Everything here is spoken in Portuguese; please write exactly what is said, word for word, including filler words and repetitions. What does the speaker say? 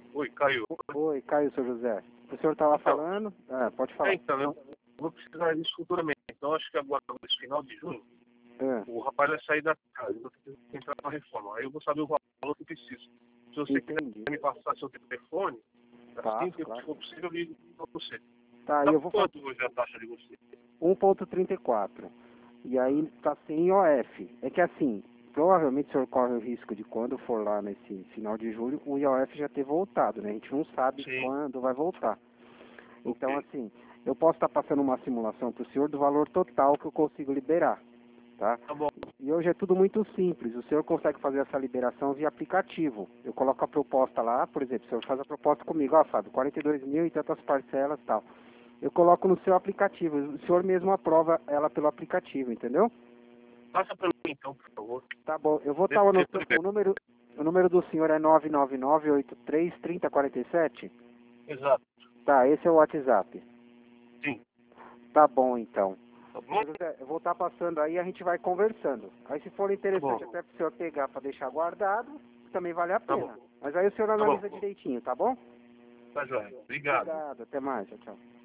Oi, Caio. Oi, Caio, seu José. O senhor estava Então, falando? Ah, pode falar. É, então, eu vou precisar disso futuramente. Então, acho que agora, nesse final de junho, Ah, o rapaz vai sair da casa. Eu vou ter que entrar na reforma. Aí eu vou saber o valor que eu preciso. Se você entendi. quiser me passar seu telefone, assim Passo, que claro. for possível, eu ligo para você. Tá, Tá eu vou falar quanto hoje a taxa de você? um ponto trinta e quatro. E aí tá sem I O F. É que assim, provavelmente o senhor corre o risco de quando for lá nesse final de julho, o I O F já ter voltado, né? A gente não sabe Sim, quando vai voltar. Então, ok. assim, eu posso estar passando uma simulação para o senhor do valor total que eu consigo liberar, tá? Tá bom. E hoje é tudo muito simples. O senhor consegue fazer essa liberação via aplicativo. Eu coloco a proposta lá, por exemplo, o senhor faz a proposta comigo, ó, Fábio, quarenta e dois mil e tantas parcelas e tal. Eu coloco no seu aplicativo. O senhor mesmo aprova ela pelo aplicativo, entendeu? Passa para mim, então, por favor. Tá bom. Eu vou estar Desse anotando. telefone O número, o número do senhor é nove nove nove oito três três zero quatro sete? Exato. Tá, esse é o WhatsApp. Sim. Tá bom, então. Tá bom? José, eu vou estar passando aí e a gente vai conversando. Aí se for Tá bom. interessante até para o senhor pegar para deixar guardado, também vale a Tá pena. bom. Mas aí o senhor Tá bom. analisa direitinho, tá bom? Tá joia. Obrigado. Obrigado, até mais, tchau, tchau.